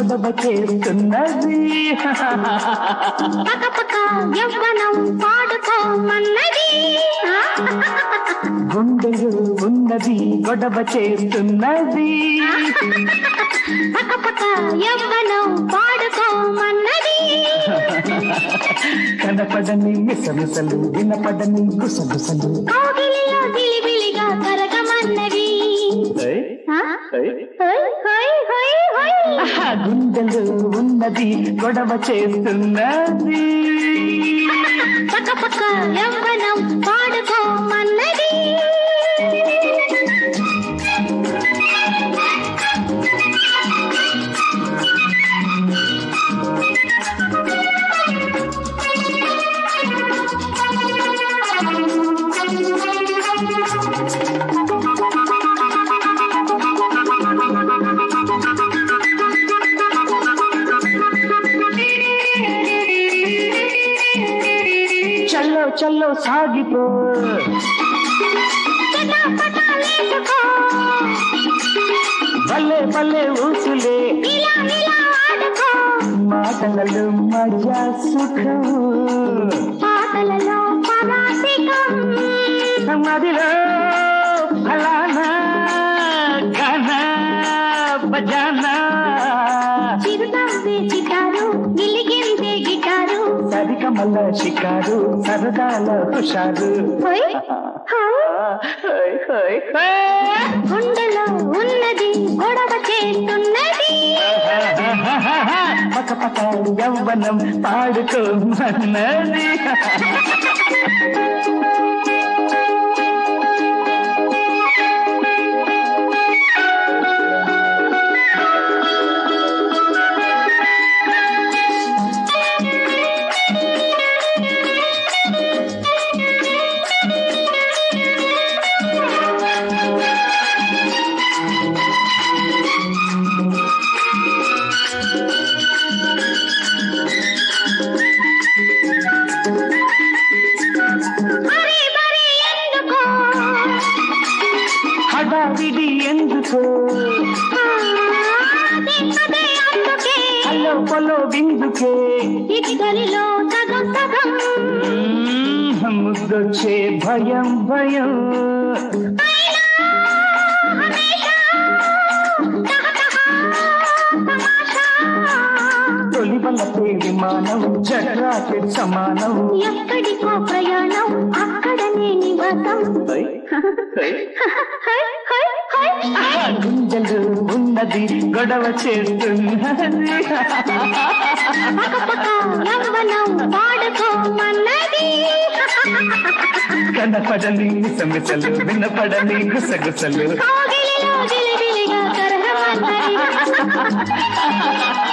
గొడవ చేస్తున్నది పక పక యవ్వనం పాడుకోమన్నది గుండెలు ఉన్నది గొడవ చేస్తున్నది పక పక యవ్వనం పాడుకోమన్నది కనపడని మిసమిసలు వినపడని గుసగుసలు కోగిలిలో గిలిబిలిగా కరగమన్నది గుండెలు ఉన్నది గొడవ చేస్తున్నది పక పక యవ్వనం పాడుకోమన్నది చల్లో చల్లో సాగిపో చటాపటాలేసుకో భలే భలే ఊసులే ఇలా ఇలా ఆడుకో మాటలలో మజా సుఖం పాటలలో పరాసికం మదిలో ఫలానా గానా బజానా చిరునవ్వే చిటారు గిలిగిందే గిటారు సరికమల్ల షికారు సరదాల హుషారు హోయ్ హోయ్ హోయ్ హోయ్. గుండెలో ఉన్నది గొడవ చేస్తున్నది పక పక యవ్వనం పాడుకోమన్నది మరి మరి ఎందుకో హడావిడి ఎందుకో అదే అదే అందుకే హలో పొలో బిందుకే ఇద్దరిలో సగం సగం ముద్దొచ్చే భయం భయం అయినా హమేషా తహ తహ తమాషా తొలి వలపే విమానం జట్రాకెట్ సమానం ఎక్కడికో ప్రయాణం అక్కడనే నివాసం గుంజలు ఉన్నది గొడవ చేస్తున్నది పక యవ్వనం పాడుకోమన్నది కనపడని మిసమిసలు వినపడని గుసగుసలు కోగిలిలో గిలిబిలిగా కరగమన్నది